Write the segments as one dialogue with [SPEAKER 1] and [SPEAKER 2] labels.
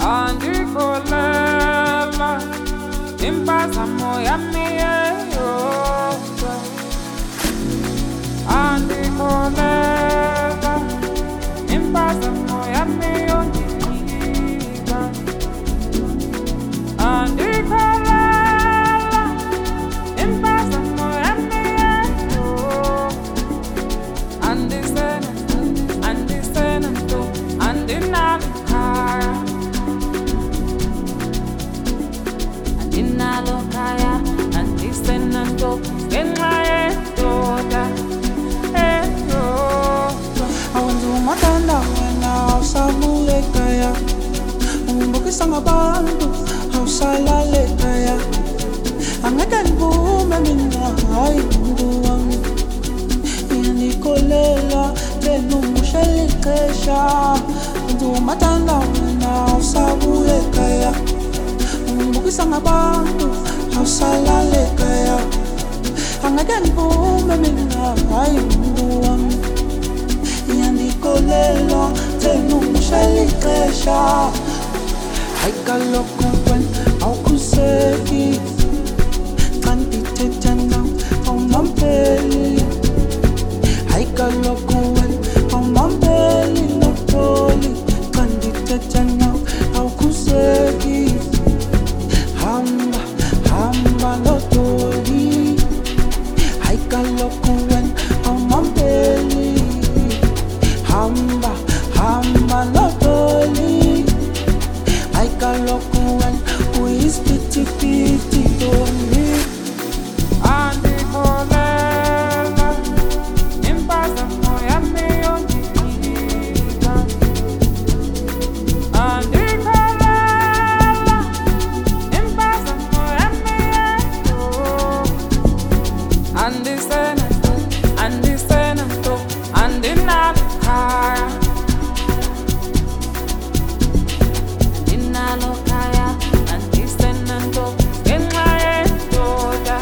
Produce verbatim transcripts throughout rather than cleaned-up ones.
[SPEAKER 1] andikholela impazamo yami eyodwa, andikholela impazamo yami yondinika, andikholela impazamo yami eyodwa, andisena andisena nto andinalo khaya, andinalo khaya, andisena nto ngenxa yendoda eyodwa.
[SPEAKER 2] Awenza umathanda wena awusabuya ekhaya, ungibukisa ngabantu awusalala ekhaya. Angeke ndivume mina, hayi muntu wami, iyandikholela tena ungushela ixesha. Wenza umathanda wena awusabuya ekhaya, ungibukisa ngabantu awusalala ekhaya. Angeke ndivume mina, hayi muntu wami, iyandikholela tena ungushela ixesha. Hayi kaloku wena awukhuseki, xa ndithetha nawe awumampheli. Hayi kaloku wena awumampheli notholi, xa ndithetha nawe awukhuseki. Hamba hamba notholi, hayi kaloku wena awumampheli. Hamba hamba notholi, hayi kaloku wena uyisiphithiphithi ntombi.
[SPEAKER 1] Andikholela impazamo yami yondinika, andikholela impazamo yami eyodwa, andisena nto andisena nto andinalo khaya, andinalo khaya, andisena nto ngenxa yendoda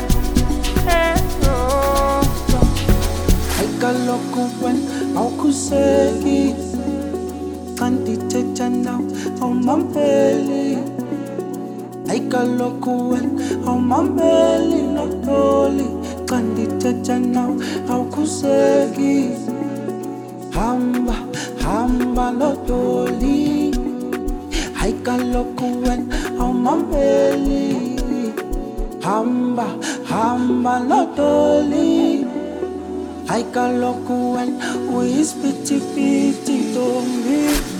[SPEAKER 1] eyodwa.
[SPEAKER 2] Hayi kaloku wena awukhuseki, xa ndithetha nawe awumampheli. Hayi kaloku wena awumampheli notholi, xa ndithetha nawe awukhuseki. Hamba hamba notholi, hayi kaloku wena awumampheli. Hamba hamba notholi, hayi kaloku wena uyisiphithiphithi ntombi.